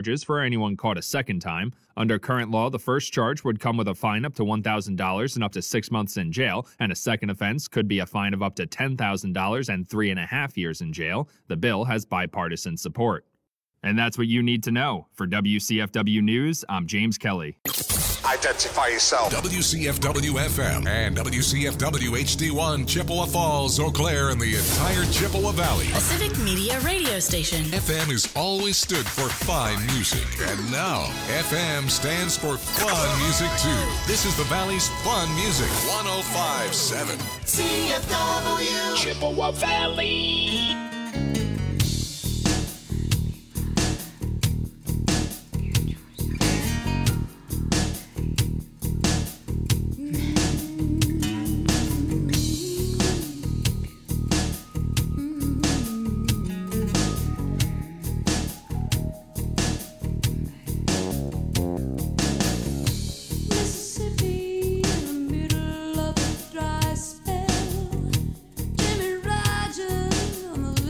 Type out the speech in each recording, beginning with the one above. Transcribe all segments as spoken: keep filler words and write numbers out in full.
charges for anyone caught a second time. Under current law, the first charge would come with a fine up to one thousand dollars and up to six months in jail, and a second offense could be a fine of up to ten thousand dollars and three and a half years in jail. The bill has bipartisan support. And that's what you need to know. For W C F W News, I'm James Kelly. Identify yourself. W C F W F M and W C F W H D one, Chippewa Falls, Eau Claire, and the entire Chippewa Valley. A civic media radio station. F M has always stood for fine music. And now, F M stands for fun music, too. This is the Valley's fun music. one oh five point seven. C F W. Chippewa Valley. Jimmy Rogers on the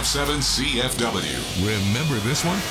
five seven C F W. Remember this one?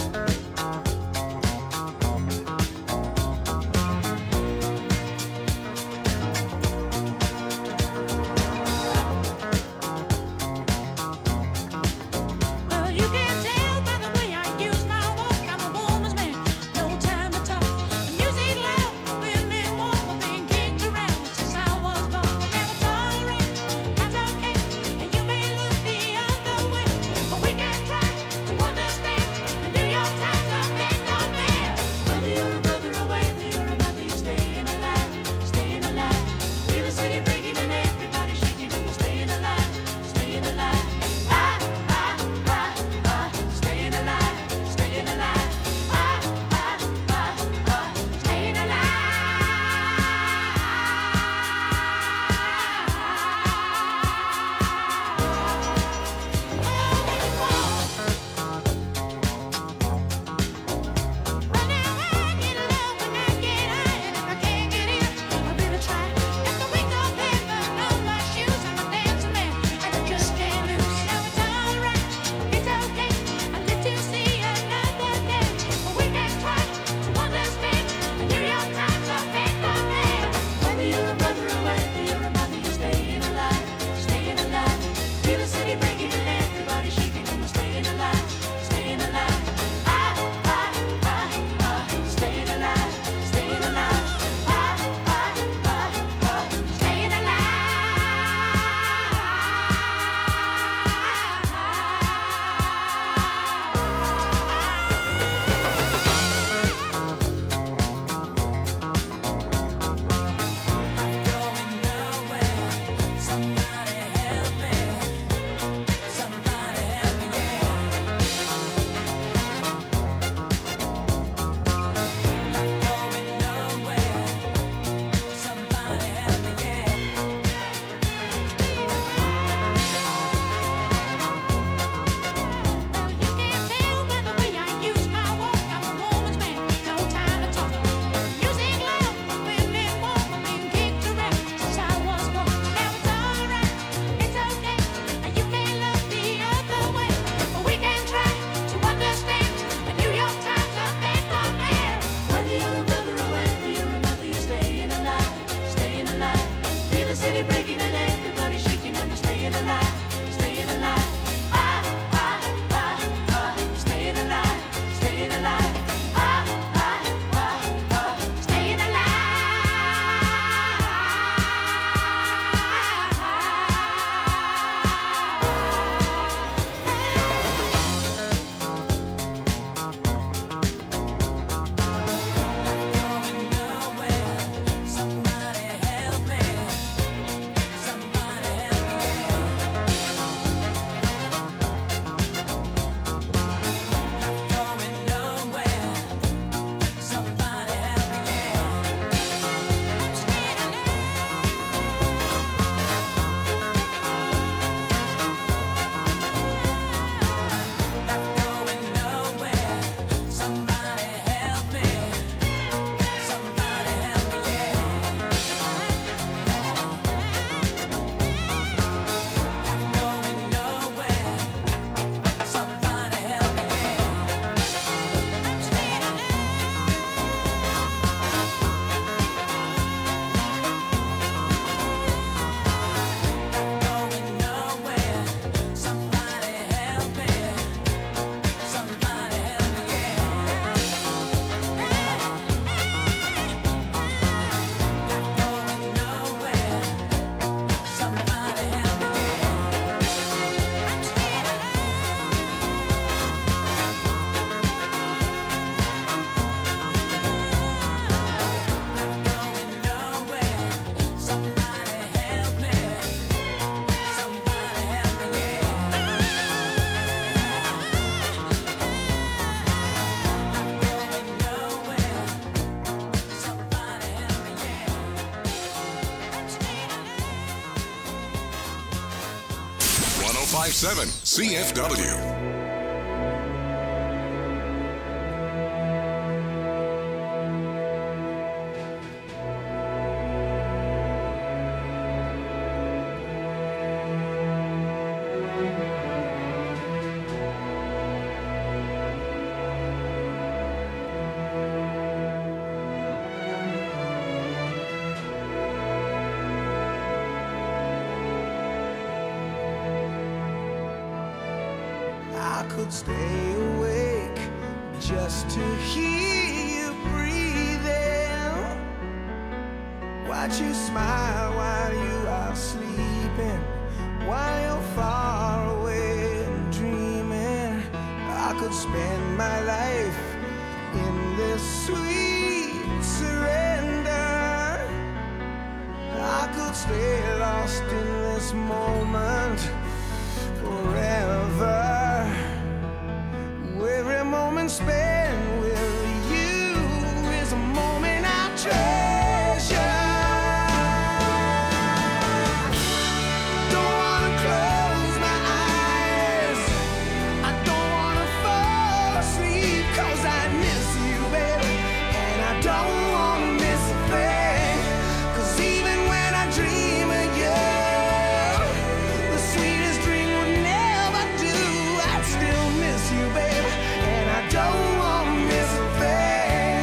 one oh five point seven C F W. could stay awake just to hear you breathing. Watch you smile while you are sleeping, while you're far away and dreaming. I could spend my life in this sweet surrender. I could stay lost in this moment forever. Every moment spent with you is a moment I treasure. Don't wanna close my eyes, I don't wanna fall asleep, 'cause I miss you, baby, and I don't wanna miss a thing. 'Cause even when I dream of you, the sweetest dream would never do. I'd still miss you, baby, and I don't wanna miss a thing.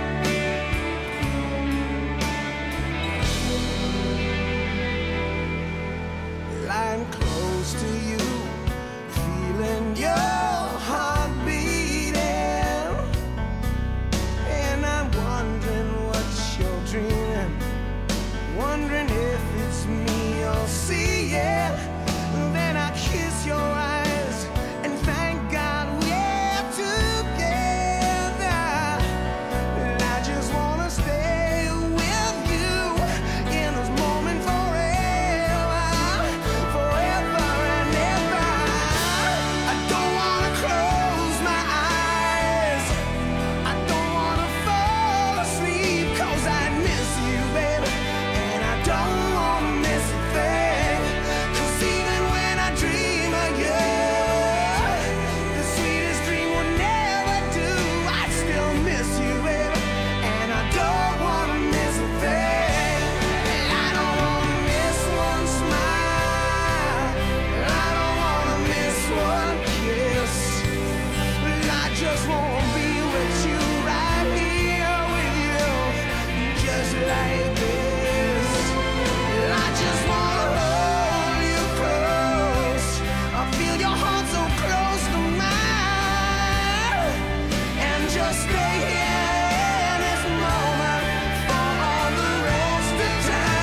Lying close to you, feeling your heart beating, and I'm wondering what you're dreaming, wondering if it's me you're seeing. Then I kiss your eyes and thank God we're together. And I just wanna stay with you in this moment forever, forever and ever. I don't wanna close my eyes, I don't wanna fall asleep, 'cause I miss you, baby, and I don't wanna miss a thing. 'Cause even when I dream of you, the sweetest dream will never do. I still miss you, baby, and I don't wanna miss a thing. And I don't wanna miss one smile, I don't wanna miss one kiss. I just wanna be with you, right here with you, just like this. I just wanna hold you close, I feel your heart so close to mine, and just stay here in this moment for all the rest of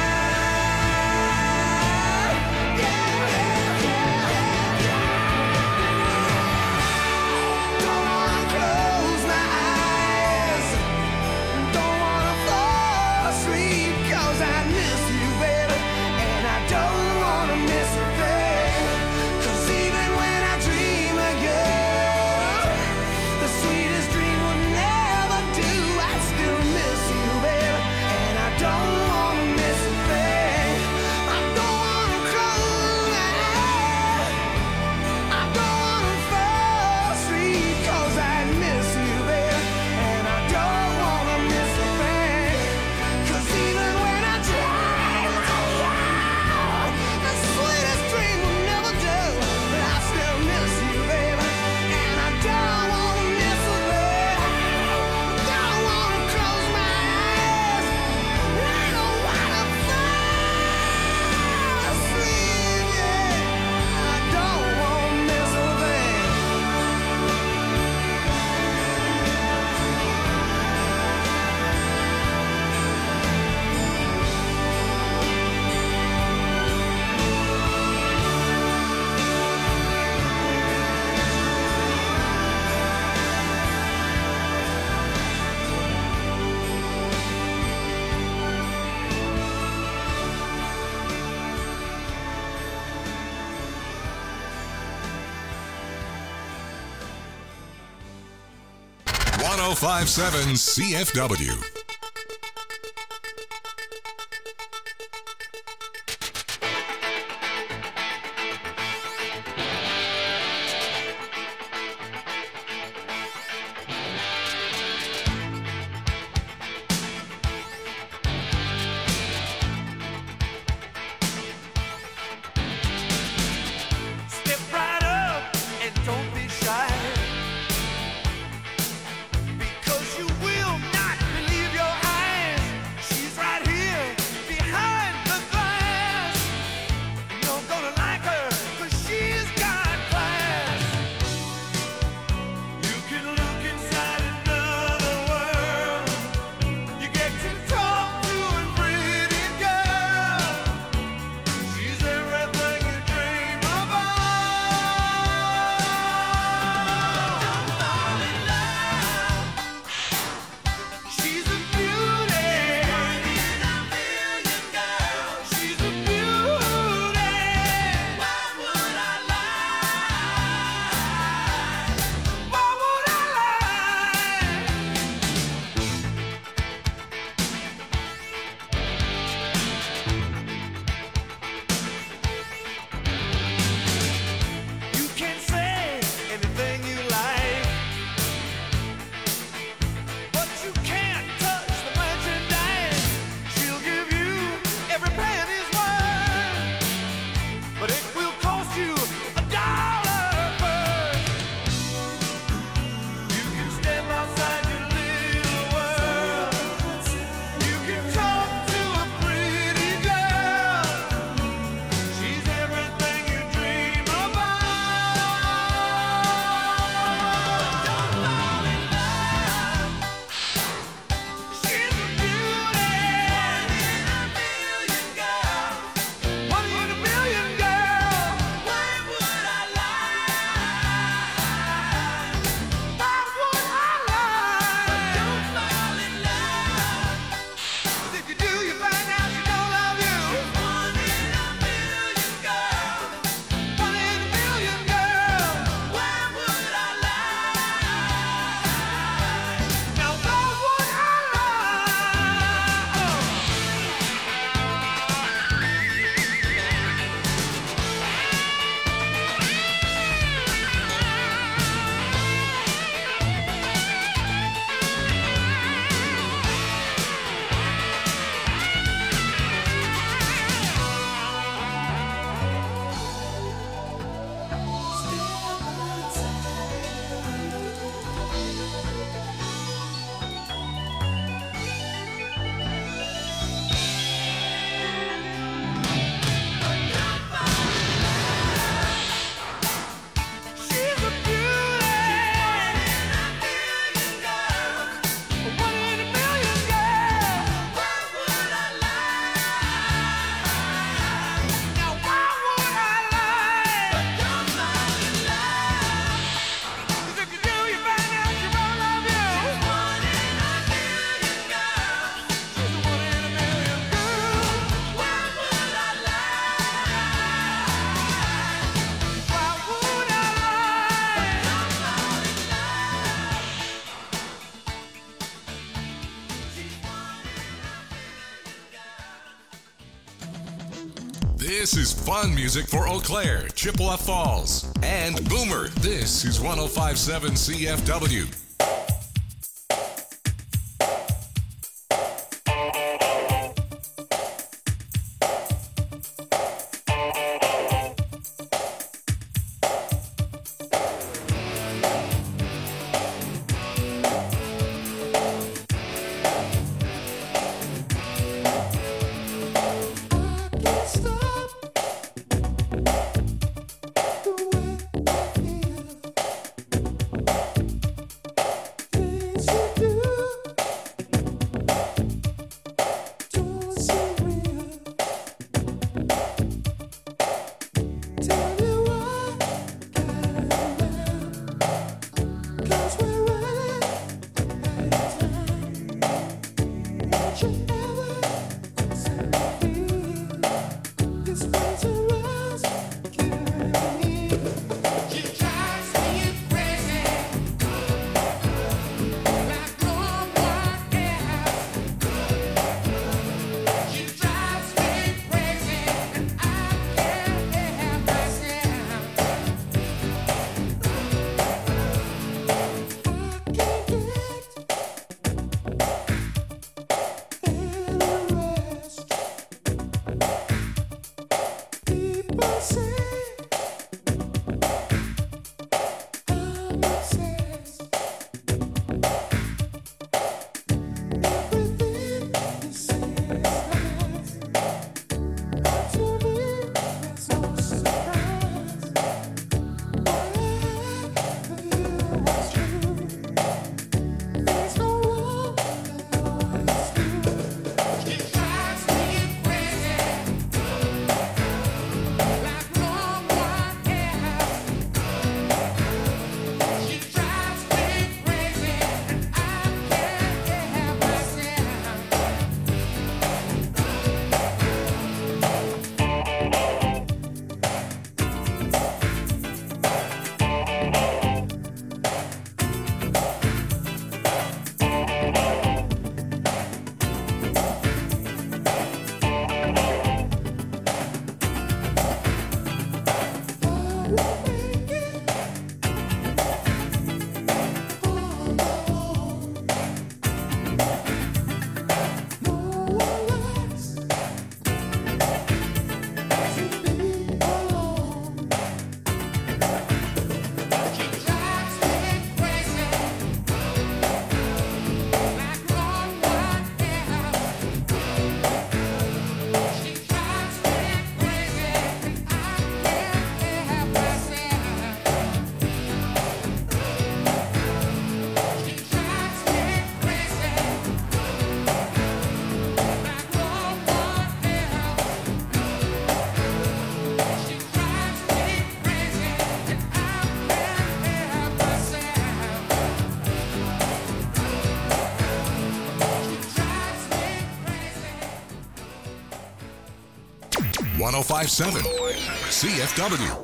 time. Yeah, yeah, yeah, yeah. Don't wanna close my eyes, don't wanna fall asleep, 'cause I miss you, baby, and I don't wanna miss a thing. 'Cause even when I dream of you, the sweetest dream will never do. I still miss you, baby, and I don't wanna miss a thing. I don't wanna close my eyes, I don't wanna fall asleep, 'cause I miss you, baby, and I don't wanna miss a thing. 'Cause even when I dream of you, the sweetest dream will never do. But I still miss you, baby, and I don't wanna miss a thing. Don't wanna close my eyes, I don't wanna fall asleep, yeah. I don't wanna miss a thing. one oh five point seven C F W. Step right up and don't be shy, because you will not believe This is fun music for Eau Claire, Chippewa Falls, and Boomer. This is one oh five point seven C F W. one oh five point seven C F W.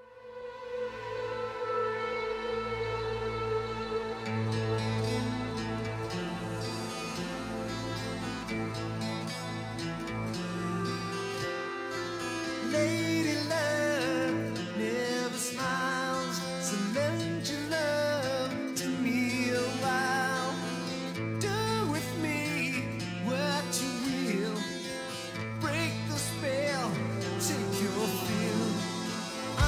Lady love never smiles, so lend your love to me a while. Do with me what you will, break the spell, take your fill.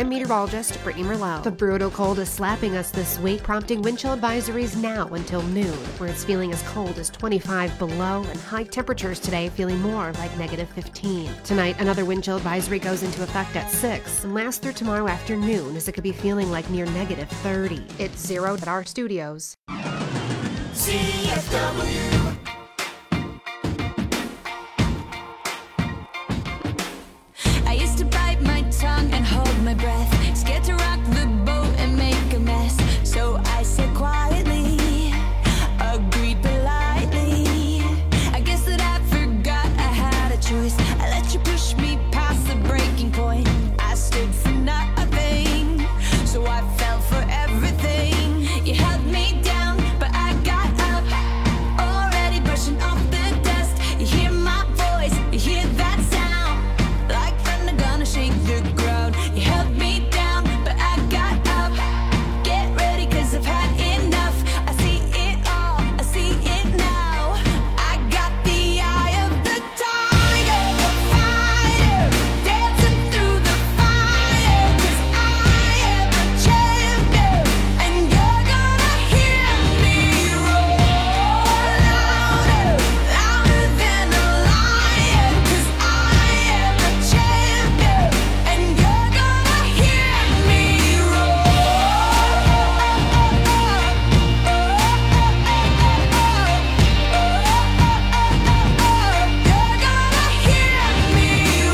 I'm meteorologist Brittany Merlot. The brutal cold is slapping us this week, prompting wind chill advisories now until noon, where it's feeling as cold as twenty-five below and high temperatures today feeling more like negative fifteen. Tonight, another wind chill advisory goes into effect at six and lasts through tomorrow afternoon as it could be feeling like near negative thirty. It's zero at our studios. C F W. I used to bite my tongue and hold my breath, scared to rock the boat and make a mess. So I said quietly, agreed politely. I guess that I forgot I had a choice. I let you push me past the breaking point. I stood for nothing, so I fell for everything. You held me down, but I got up, already brushing off the dust. You hear my voice, you hear that sound, like thunder gonna shake the ground. You held me down, but I got up. Get ready, cause I've had enough. I see it all, I see it now. I got the eye of the tiger, the fighter, dancing through the fire. Cause I am a champion, and you're gonna hear me roar louder, louder than a lion. Cause I am a champion, and you're gonna hear me roar. You're gonna hear me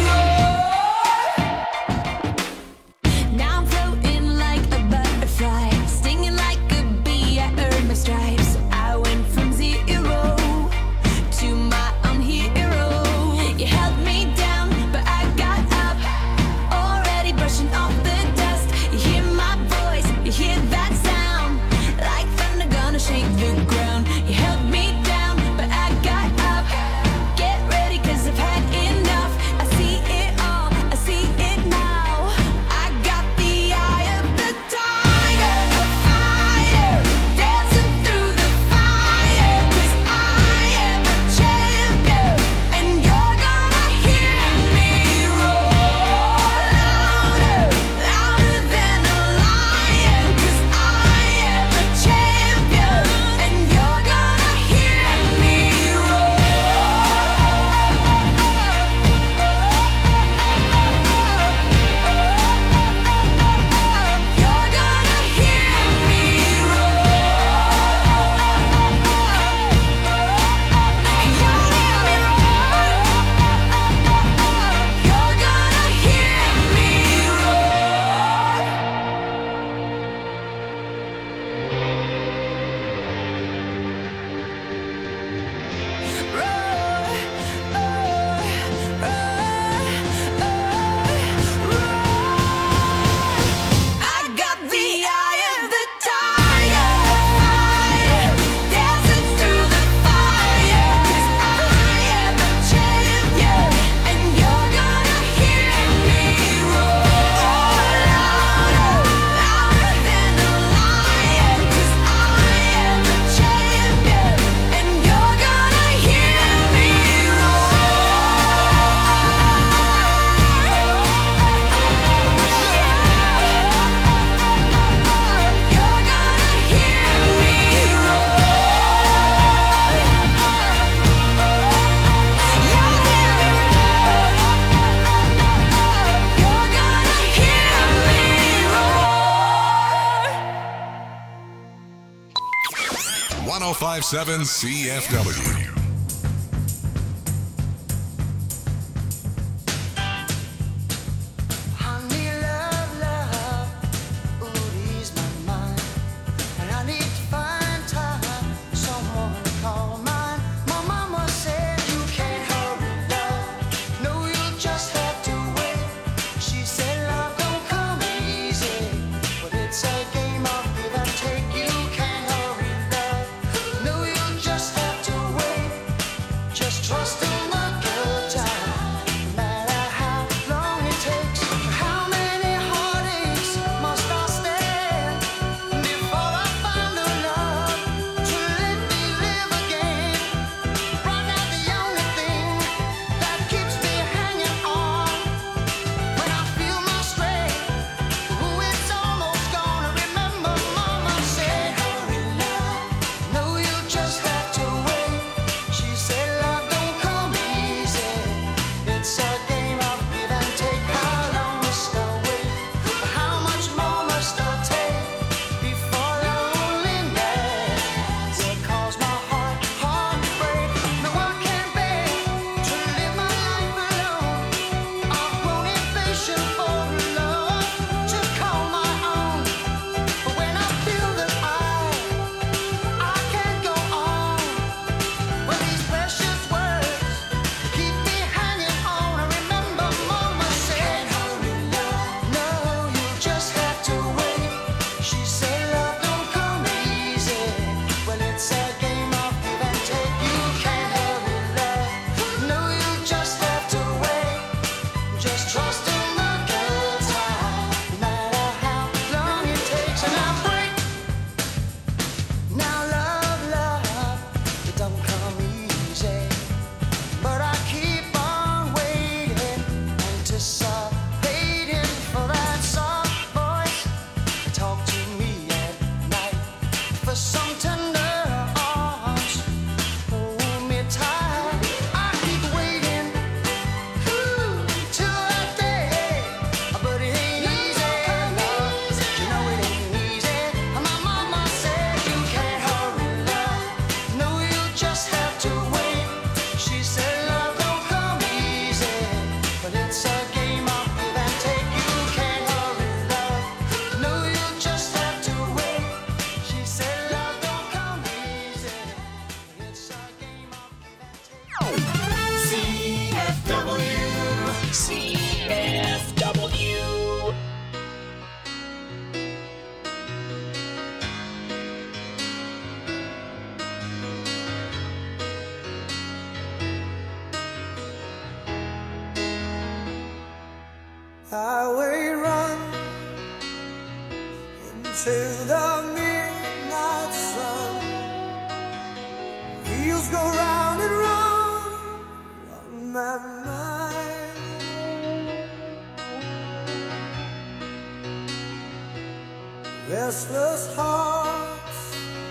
roar. Now I'm floating like a butterfly, stinging like a bee. I earned my stripes. I went from zero to my own hero. You held me down, but I got up, already brushing off the dust. You hear my voice, you hear that sound, like thunder gonna shake the ground. You held me down, but I got up. Get ready, cause I've had enough. I see it all, I see it now. I got the eye of the tiger, the fighter, dancing through the fire. Cause I am a champion, and you're gonna hear me roar louder, louder than a lion. Cause I am a champion, and you're gonna hear me roar. You're gonna hear me I got the eye of the tiger, fighter, dancing through the fire. Cause I am a champion, and you're gonna hear me roar louder, louder than a lion. Cause I am a champion, and you're gonna hear me You're gonna hear me You're gonna hear me one oh five point seven C F W. Honey, love, love, ooh, ease my mind. And I need to find time, someone to call mine. My mama said you can't hurry, love. No, you'll just have to wait. She said love don't come easy, but it's a game of give and take. You can't hurry, love. No, you'll just have to wait. till the midnight sun. Wheels go round and round on my mind. Restless hearts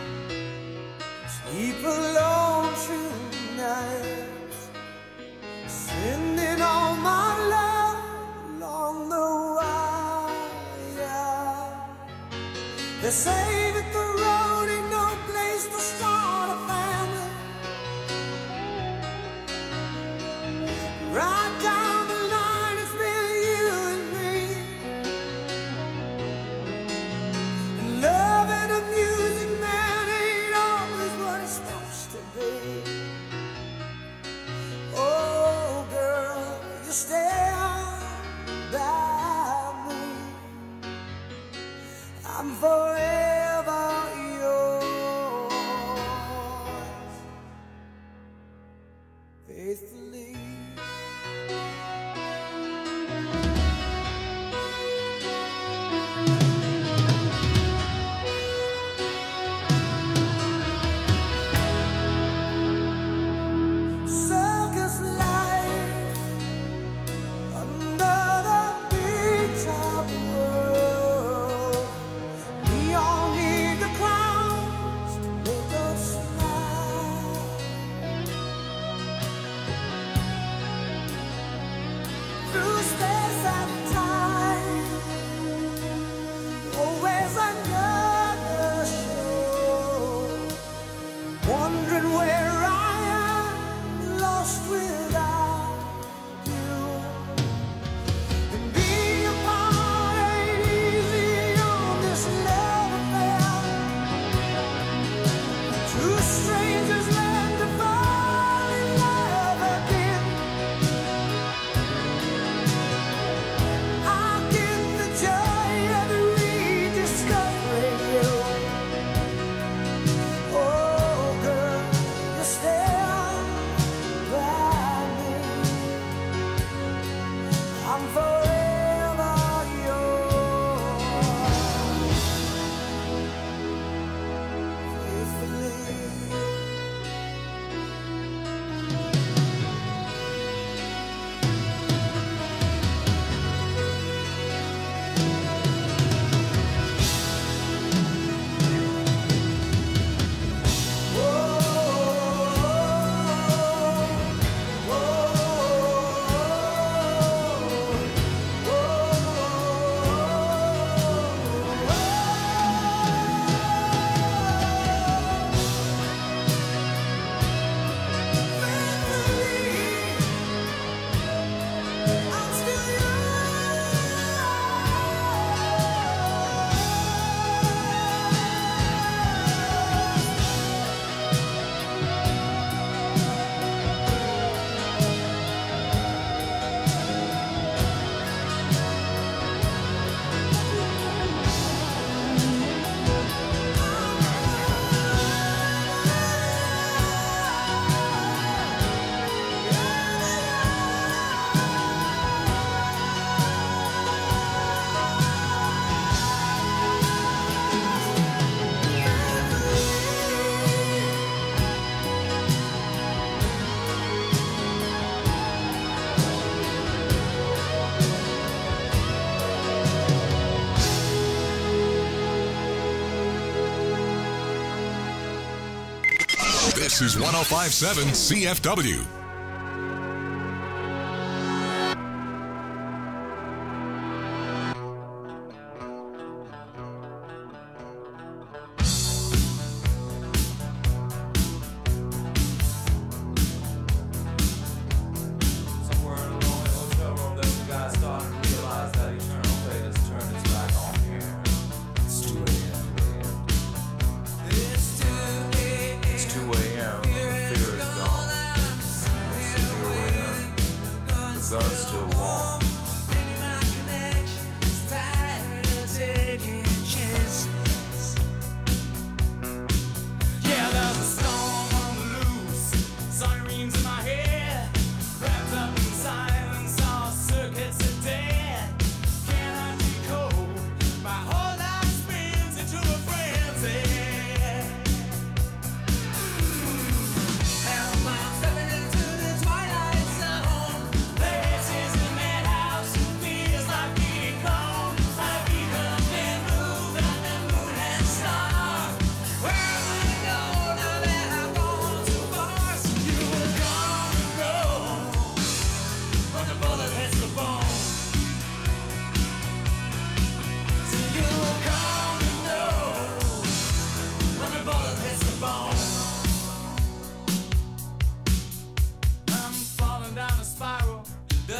sleep alone tonight, sending all my love along the wire. They say that the road ain't no place to start a family. Right down the line, it's been you and me. And loving a music man ain't always what it's supposed to be. Oh, girl, you stand by me. I'm forever yours, faithfully. Circus life under the big top world. We all need the clowns to make us smile. Through space and time, always another show. Wondering where I am, lost without you. And being apart ain't easy on this love affair. Two strangers learn to fall in love again. I'll get the joy of rediscovering you. Oh, girl, you stand by me. I'm forever yours, faithfully. I'm still This is one oh five point seven C F W. Somewhere in a lonely hotel room, there's a guy starting to realize that eternal fate has turned its back on here. It's two a.m. It's two a.m. It's two a.m. The fear is gone.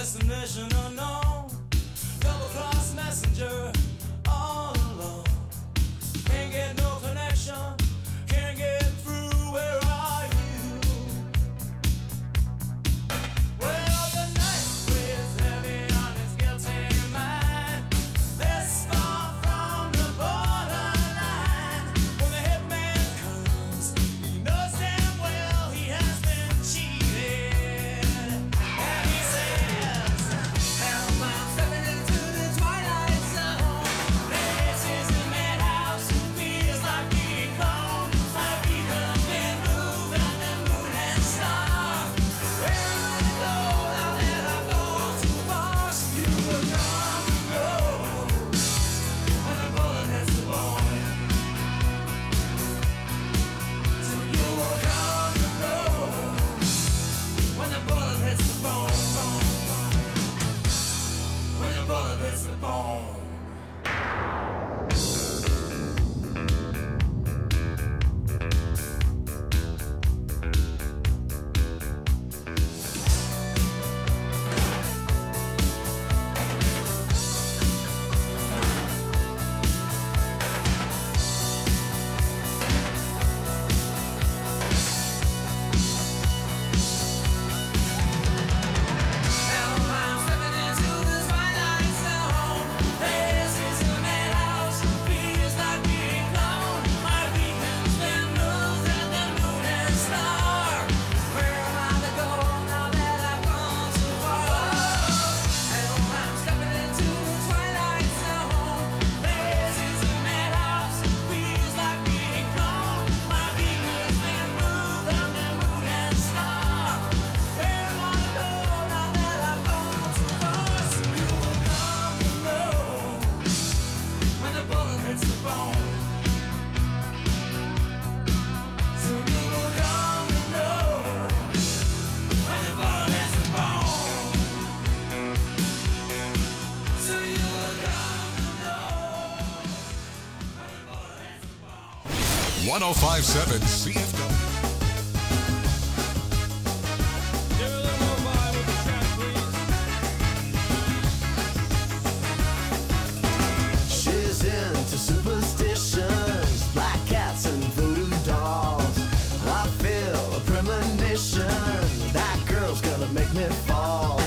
destination unknown. Double cross messenger, all alone. Can't get no connection, can't get through. Where are you? Well, the night weighs heavy on his guilty mind. This far from the borderline. When the hitman comes, he knows damn well he has been cheated. And he says, hellbound stepping into the twilight zone. This is the madhouse, feels like being gone. My beacon's been moved on the moon and star. Where am I to go now that I've gone too far? So you will come to know when the bullet hits the bone. So you will come to know when the bullet hits the bone. When the bullet hits the bone. Hellbound stepping into the twilight zone. This is the madhouse, feels like being gone. My beacon's been moved and the moon and star. Where am I to go now that I've gone too far? Hellbound stepping into the twilight zone. This is the madhouse, feels like being gone. My beacon's been moved and the moon and star. Where am I to go now that I've gone too far? So you will come to know when the bullet hits the bone. So you will come to know when the bullet hits the bone. So you will come to know when the bullet hits the bone. one oh five point seven C F W. She's into superstitions, black cats and voodoo dolls. I feel a premonition, that girl's gonna make me fall.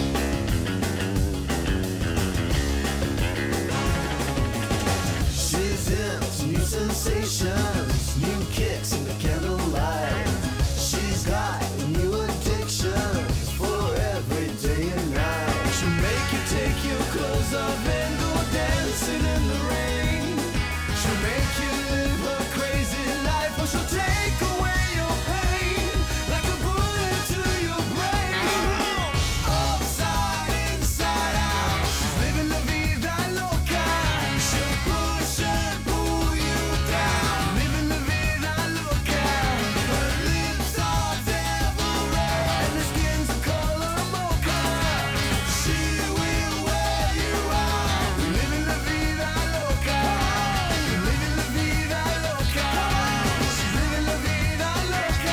She's into new sensations, new kicks in the candlelight. She's got new addictions for every day and night. She'll make you take your clothes off and go dancing in the rain. She'll make you live a crazy life, or she'll take away your pain like a bullet to your brain. Upside, inside out, she's living la vida loca. She'll push and pull you down, living la vida loca. Her lips are devil red and her skin's the color mocha. She will wear you out, living la vida loca, living la vida loca. She's living la vida loca.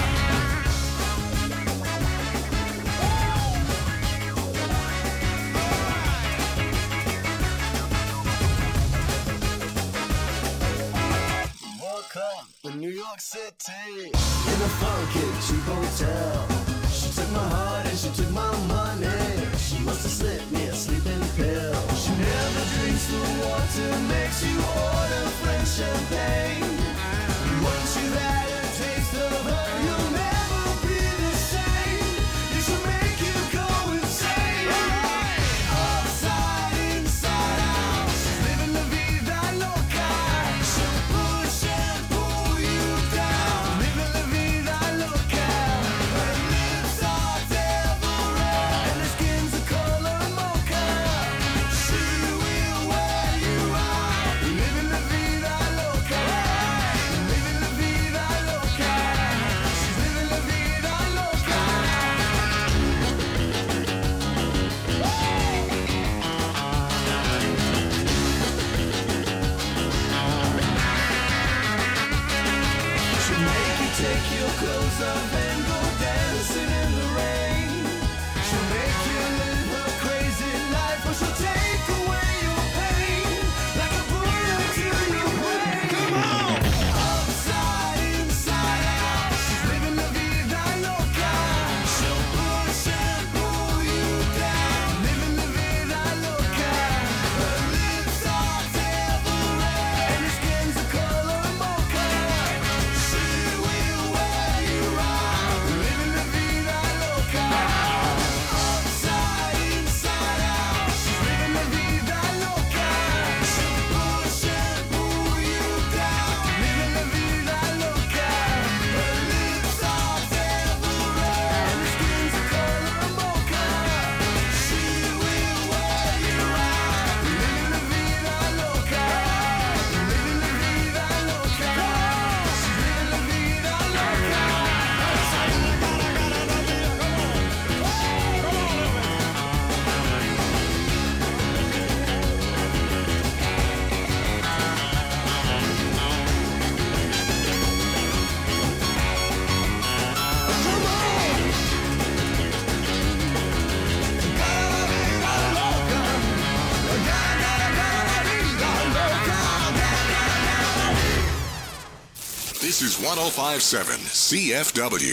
Woke up in New York City in a funky cheap hotel. She took my heart and she took my money. She must have slipped me a sleeping pill. She never drinks the water, makes you order French champagne. Once you've had a taste of her, you'll never be the same. You should make you go insane. Upside, inside out, she's living la vida loca. She'll push and pull you down, living la vida loca. Her lips are devil red and her skin's the color mocha. She will wear you out, living la vida loca, living la vida loca. She's living la vida loca. She'll make you take your clothes off and go dancing in the rain. She'll make you live This is one oh five point seven C F W.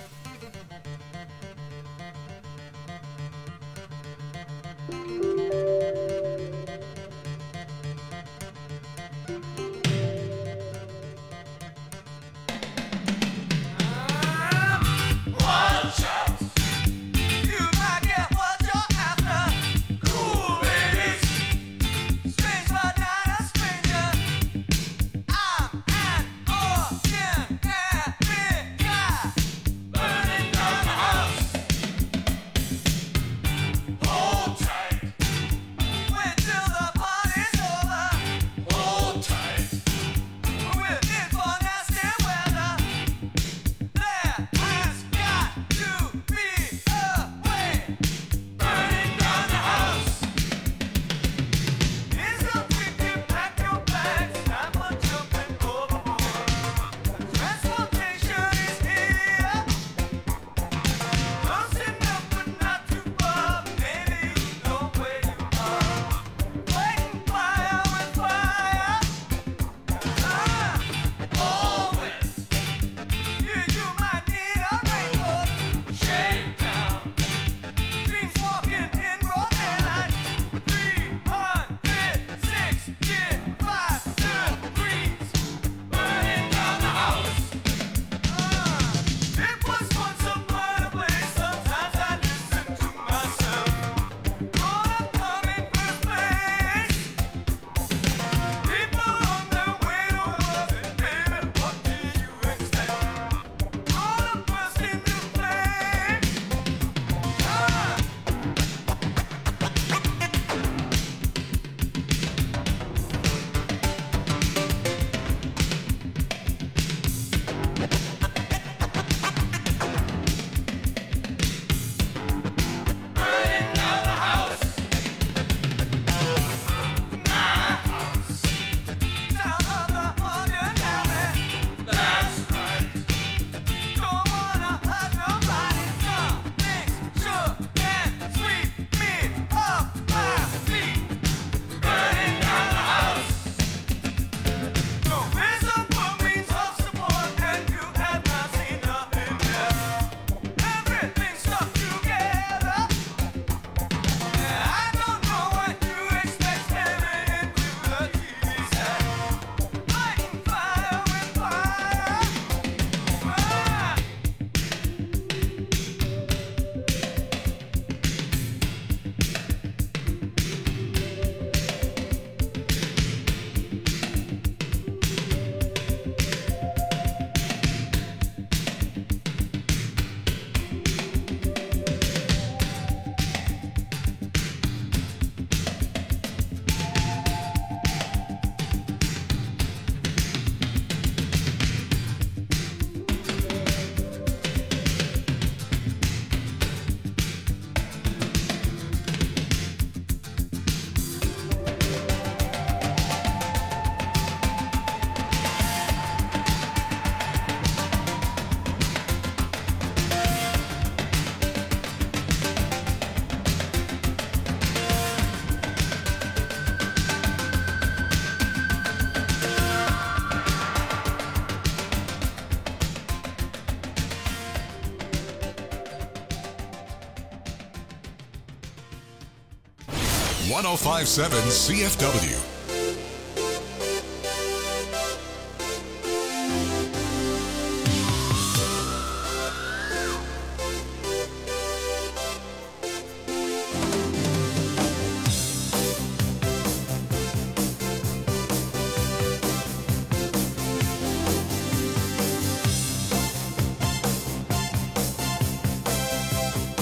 one oh five point seven C F W.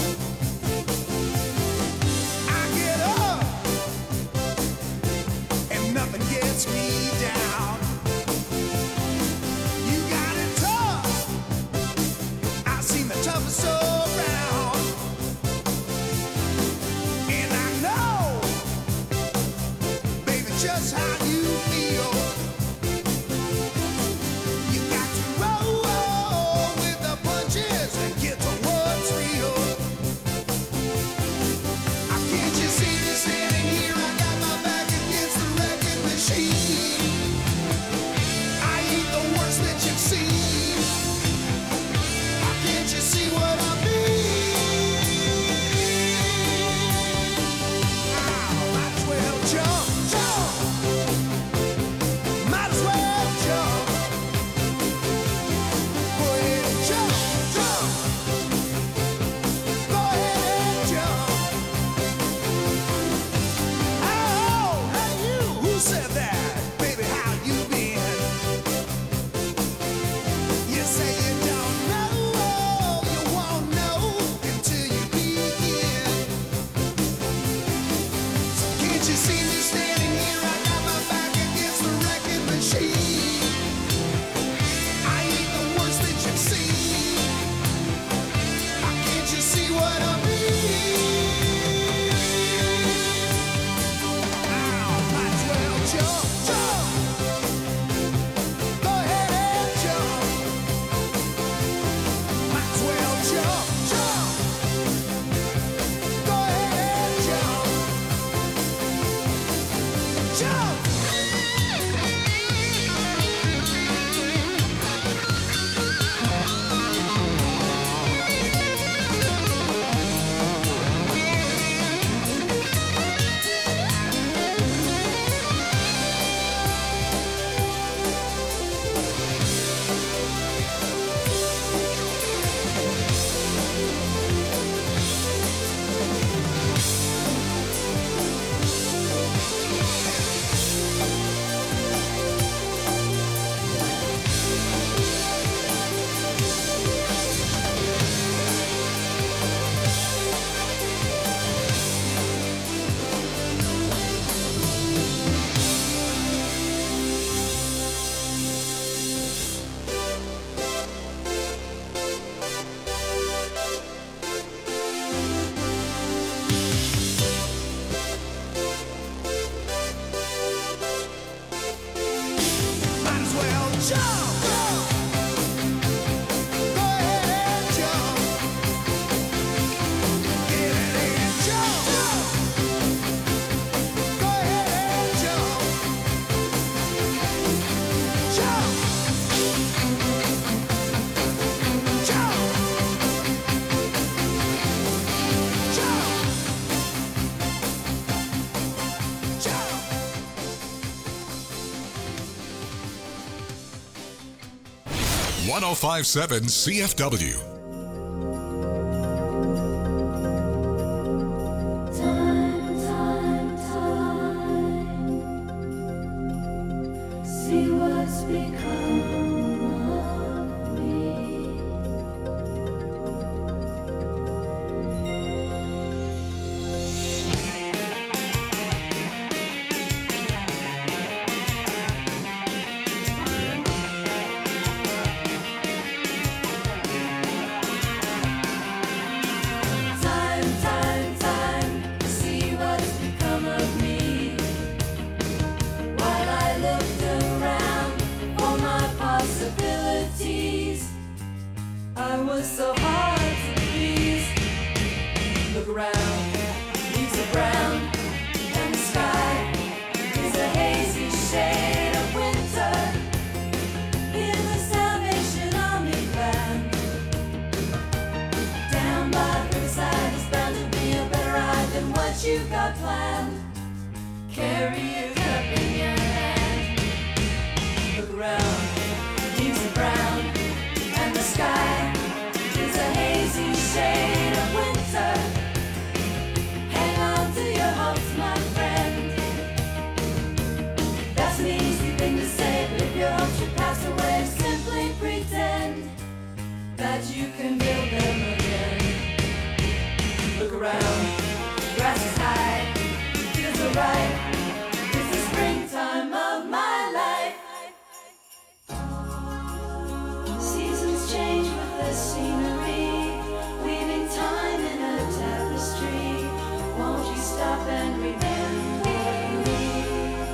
I get up one oh five point seven C F W. Time, time, time. See what's become of me. Time, time, time. See what's become of me. While I looked around for my possibilities, I was so hard to please. Look around, leaves are brown, and the sky is a hazy shade of winter. In the Salvation Army band, down by the riverside is bound to be a better ride than what you got planned. Carry your cup in your hand. Look around, leaves are brown, and the sky is a hazy shade of winter. Hang on to your hopes, my friend. That's an easy thing to say, but if your hopes should pass away, simply pretend that you can build them again. Look around, grass is high, feels alright. It's the springtime of my life. Seasons change with the scenery, weaving time in a tapestry. Won't you stop and remember me?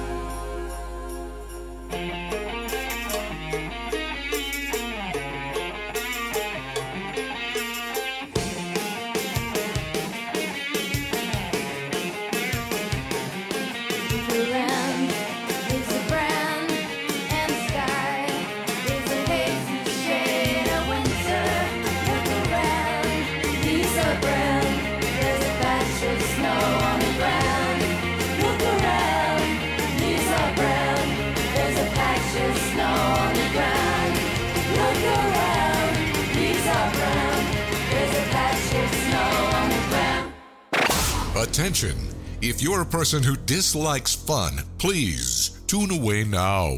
Look around, leaves are brown, and the sky is a hazy shade of winter. Look around, leaves are brown, there's a patch of snow on the ground. Look around, leaves are brown, there's a patch of snow on the ground. Look around, leaves are brown, there's a patch of snow on the ground. Attention! If you're a person who dislikes fun, please tune away now.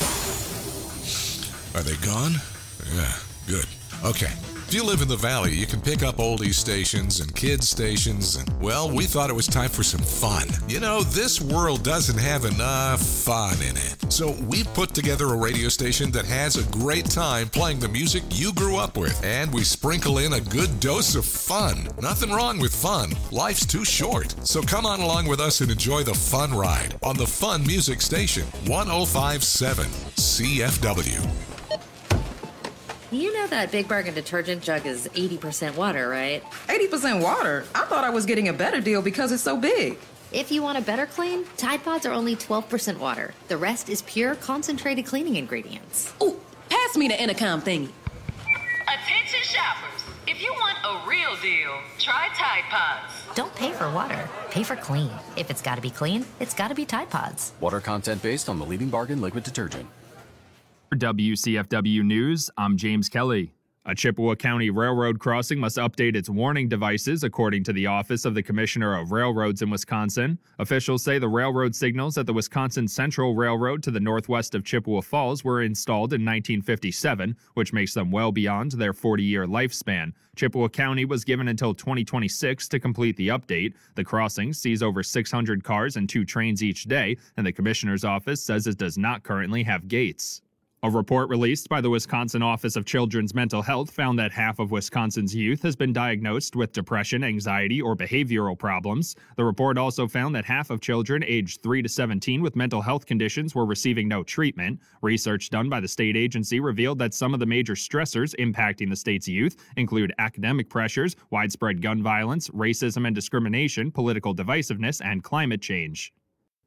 Are they gone? Yeah, good. Okay. If you live in the Valley, you can pick up oldies stations and kids stations, and, well, we thought it was time for some fun. You know, this world doesn't have enough fun in it. So we've put together a radio station that has a great time playing the music you grew up with, and we sprinkle in a good dose of fun. Nothing wrong with fun. Life's too short. So come on along with us and enjoy the fun ride on the Fun Music Station, one oh five point seven C F W. You know that Big Bargain detergent jug is eighty percent water, right? eighty percent water? I thought I was getting a better deal because it's so big. If you want a better clean, Tide Pods are only twelve percent water. The rest is pure, concentrated cleaning ingredients. Ooh, pass me the intercom thingy. Attention shoppers. If you want a real deal, try Tide Pods. Don't pay for water. Pay for clean. If it's got to be clean, it's got to be Tide Pods. Water content based on the leading bargain liquid detergent. For W C F W News, I'm James Kelly. A Chippewa County railroad crossing must update its warning devices, according to the Office of the Commissioner of Railroads in Wisconsin. Officials say the railroad signals at the Wisconsin Central Railroad to the northwest of Chippewa Falls were installed in nineteen fifty-seven, which makes them well beyond their forty-year lifespan. Chippewa County was given until twenty twenty-six to complete the update. The crossing sees over six hundred cars and two trains each day, and the Commissioner's office says it does not currently have gates. A report released by the Wisconsin Office of Children's Mental Health found that half of Wisconsin's youth has been diagnosed with depression, anxiety, or behavioral problems. The report also found that half of children aged three to seventeen with mental health conditions were receiving no treatment. Research done by the state agency revealed that some of the major stressors impacting the state's youth include academic pressures, widespread gun violence, racism and discrimination, political divisiveness, and climate change.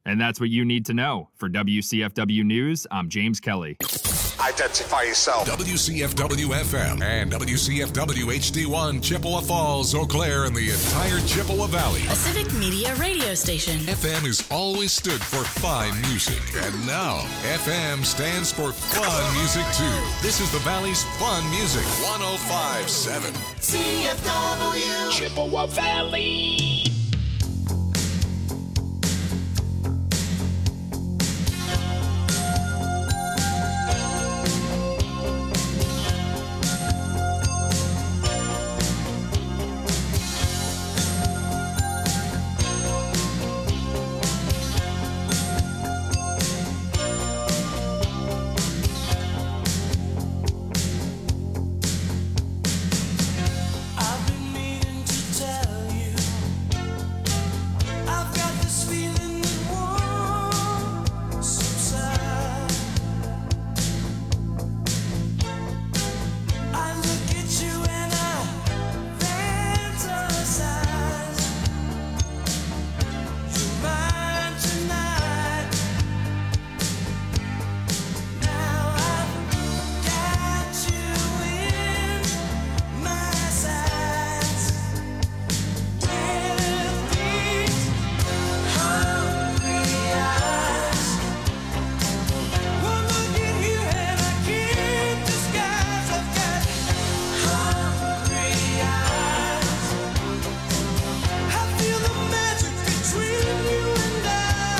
And that's what you need to know. For W C F W News, I'm James Kelly. Identify yourself. W C F W F M and W C F W H D one, Chippewa Falls, Eau Claire, and the entire Chippewa Valley. A Civic Media radio station. F M has always stood for fine music. And now, F M stands for fun music, too. This is the Valley's fun music. one oh five point seven. C F W. Chippewa Valley.